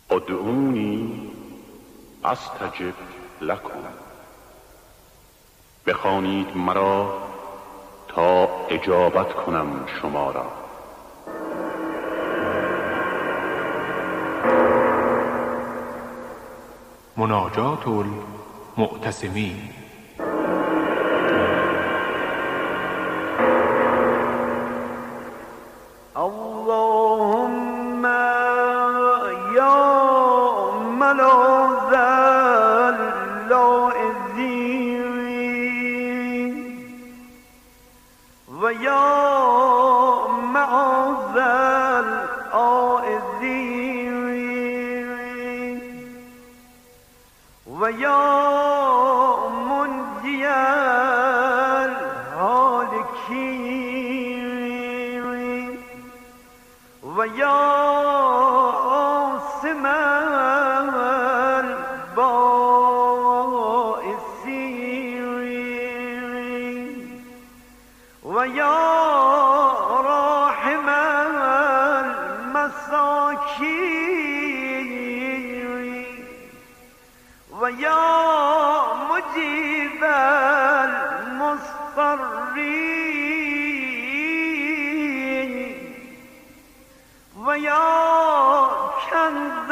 ادعونی استجب لکم، بخوانید مرا تا اجابت کنم شما را. مناجات المعتصمین. اللهم یا ملاذ اللائذین و یا معاذ العائذین و یا منجی الهالکین و یا عاصم البائسین و یا راحم المساکین و یا مجیب المضطرین و یا کنز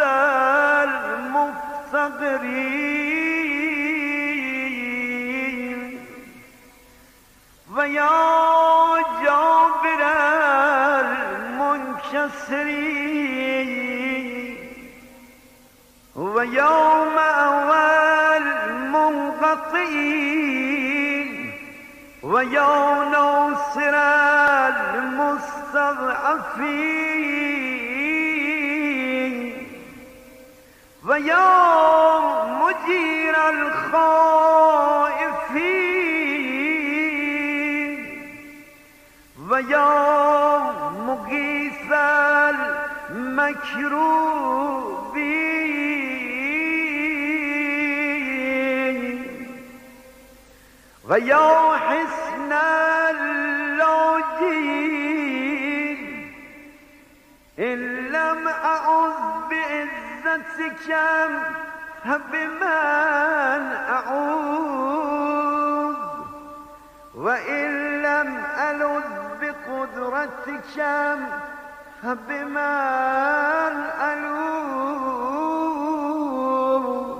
المفتقرین و یا جابر المنکسرین و یا مأوى المنقطعین و یا ناصر المستضعفین و یا مجیر الخائفین و یا مغیث المکروبین و یا حصن اللاجئین ان لم اعوذ بعزتك بمن اعوذ و ان لم الذ بقدرتك فبمن الوذ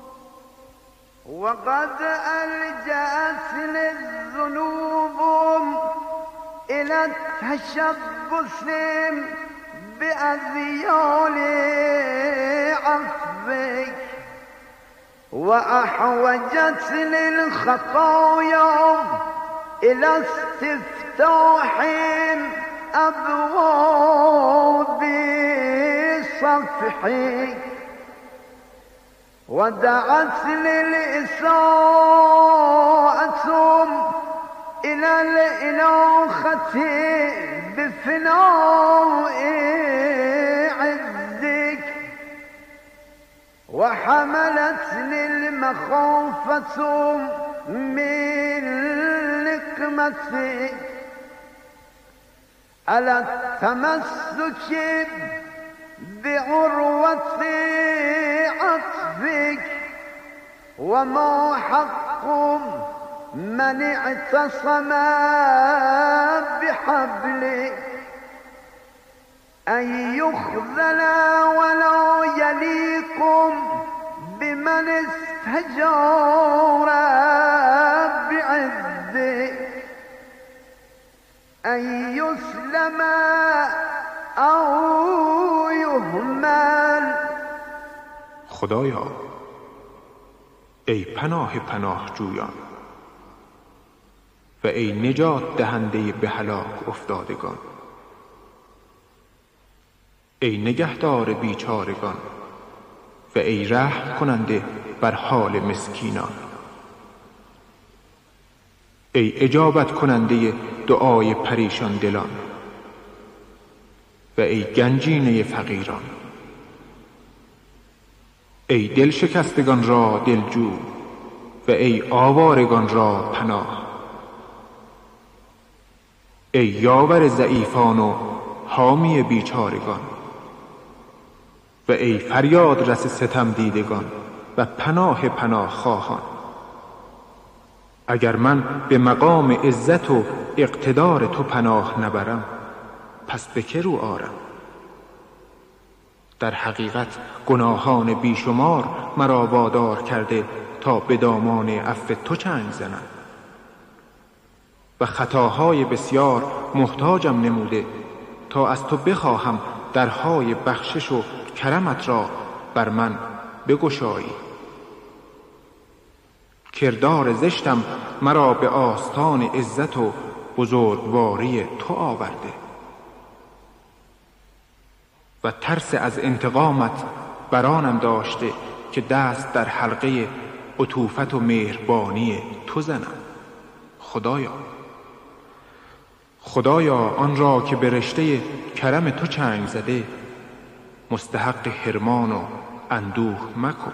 وقد ألجأتني الذنوب إلى التشبث بأذيال عفوك وأحوجتني الخطايا إلى استفتاح أبواب صفحك ودعتني الإساءة إلى الإناخة بفناء عزك وحملتني المخافة من نقمتك على التمسك بعروة عطفك وما حق من اعتصم بحبلك أن يخذل ولا يليق بمن استجار بعزك أن يسلم أو يهمل. خدایا ای پناه پناه جویان و ای نجات دهنده به هلاک افتادگان، ای نگهدار بیچارگان و ای رحم کننده بر حال مسکینان، ای اجابت کننده دعای پریشان دلان و ای گنجینه فقیران، ای دل شکستگان را دلجو و ای آوارگان را پناه، ای یاور ضعیفان و حامی بیچارگان و ای فریاد رس ستم دیدگان و پناه پناه خواهان. اگر من به مقام عزت و اقتدار تو پناه نبرم، پس به که رو آرم؟ در حقیقت گناهان بیشمار مرا وادار کرده تا به دامان عفو تو چنگ زنم و خطاهای بسیار محتاجم نموده تا از تو بخواهم درهای بخشش و کرمت را بر من بگشایی. کردار زشتم مرا به آستان عزت و بزرگواری تو آورده و ترس از انتقامت برانم داشته که دست در حلقه عطوفت و مهربانی تو زنم. خدایا آن را که به رشته کرم تو چنگ زده مستحق حرمان و اندوه مکن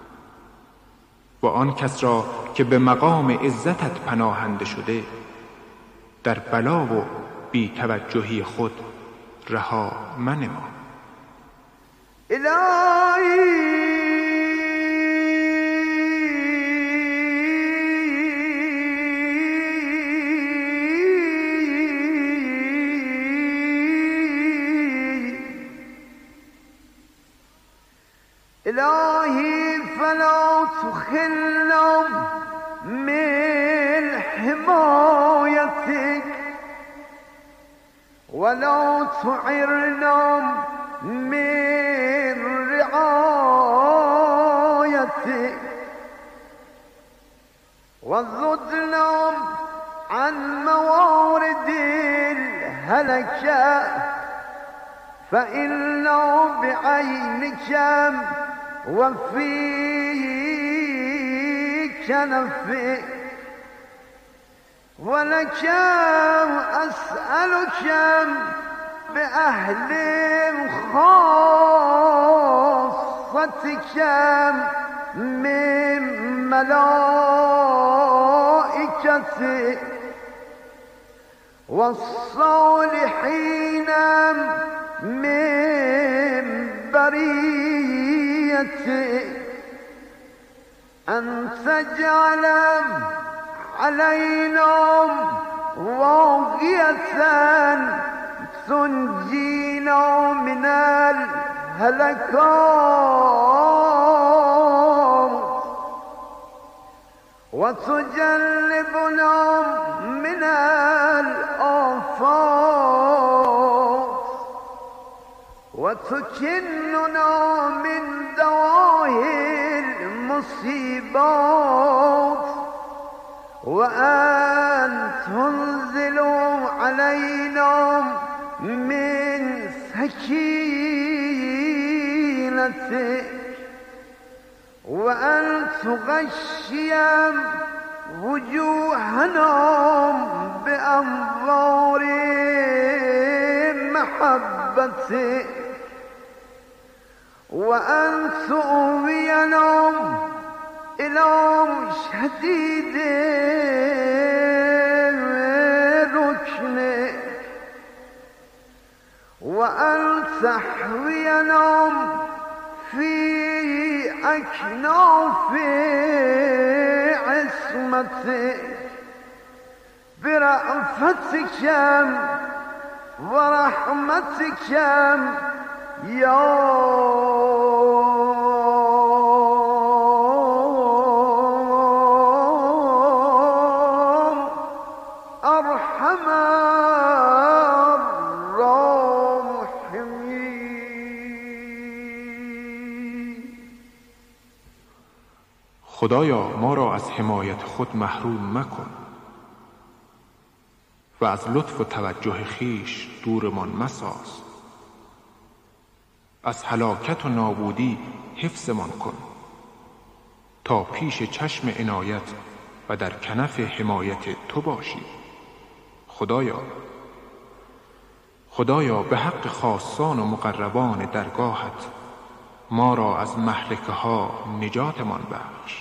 و آن کس را که به مقام عزتت پناهنده شده در بلا و بی توجهی خود رها منما. إلهي فلا تخلنا من حمايتك ولا تعرنا من رعايتك وزدنا عن موارد الهلكة فإنا بعينك وفيك نفي ولك أسألك بأهل خاصتك من ملائكتك والصالحين من بريتك أن تجعل علينا واقية تنجينا من الهلكات وتجلبنا من الآفات وتكننا من دواهي المصيبات وأن تنزل علينا من سكينتك وأن تغشي وجوهنا بأنظار محبتك وأن تؤوينا إلى شديد ركن وأن تحوينا في أكناف عصمتك برأفتك ورحمتك يا أرحم الراحمين. خدایا ما را از حمایت خود محروم مکن و از لطف و توجه خیش دورمان مساز. از هلاکت و نابودی حفظمان کن تا پیش چشم عنایت و در کنف حمایت تو باشی. خدایا به حق خاصان و مقربان درگاهت ما را از مهلکه ها نجاتمان بخش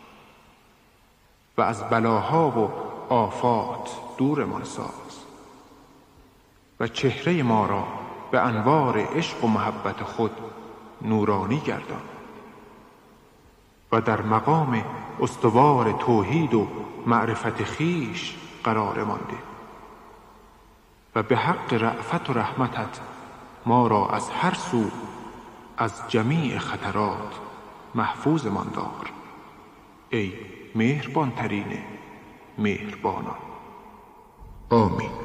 و از بلاها و آفات دورمان ساز و چهره ما را به انوار عشق و محبت خود نورانی گردان و در مقام استوار توحید و معرفت خیش قرار مانده و به حق رأفت و رحمتت ما را از هر سو از جمیع خطرات محفوظ مان دار ای مهربان ترین مهربانان. آمین.